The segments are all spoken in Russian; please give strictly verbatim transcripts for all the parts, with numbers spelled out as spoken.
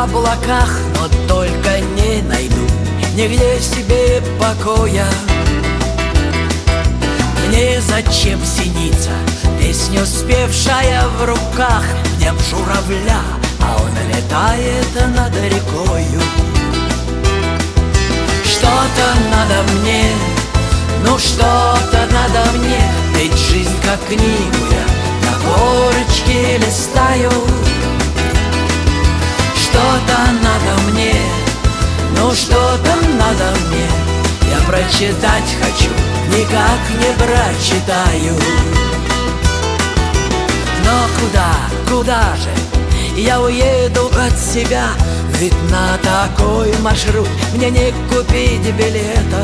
облаках, но только не найду нигде себе покоя. Мне зачем синица, песня успевшая в руках, мне б журавля, а он летает над рекою. Что-то надо мне, ну что-то надо мне, ведь жизнь как книгу я на корочке листаю. Что-то надо мне, ну что-то надо мне, я прочитать хочу, никак не прочитаю. Но куда, куда же я уеду от себя? Ведь на такой маршрут мне не купить билета.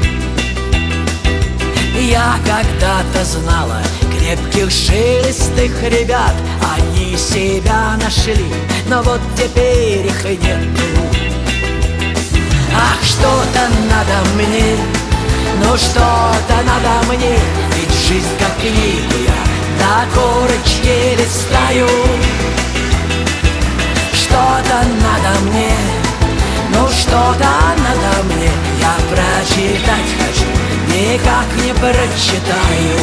Я когда-то знала крепких жилистых ребят, они себя нашли, но вот теперь их и нету. Ах, что-то надо мне, ну что-то надо мне, ведь жизнь как книгу я на корочке листаю. Что-то надо мне, ну что-то надо мне, я прочитать хочу, никак не прочитаю.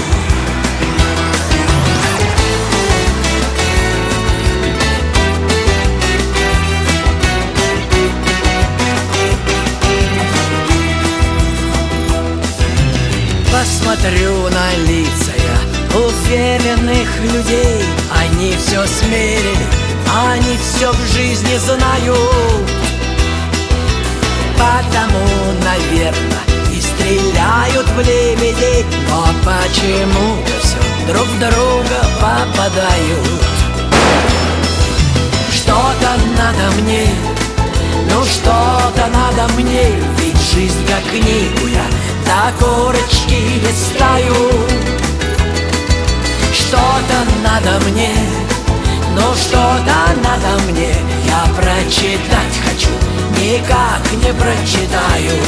Посмотрю на лица я уверенных людей, они все смерили, они все в жизни знают. Потому, наверное, и стреляют в лебедей, но почему-то все друг в друга попадают. Что-то надо мне, ну что-то надо мне, ведь жизнь как книгу я на корочке листаю. Что-то надо мне, ну что-то надо мне, я прочитать хочу, никак не прочитаю.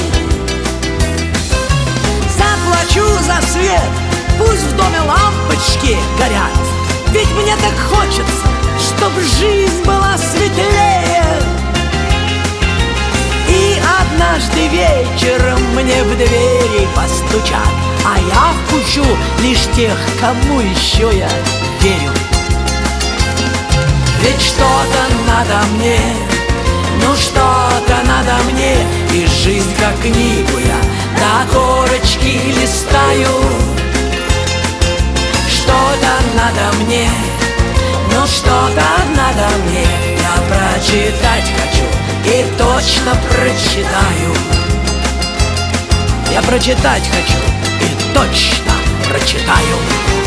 Заплачу за свет, пусть в доме лампочки горят, ведь мне так хочется, чтоб жизнь была светлее. И однажды вечером мне в двери постучат, а я впущу лишь тех, кому еще я верю. Ведь что-то надо мне, ну что-то надо мне, и жизнь как книгу я на корочке листаю. Что-то надо мне, ну что-то надо мне, я прочитать хочу и точно прочитаю. Я прочитать хочу и точно прочитаю.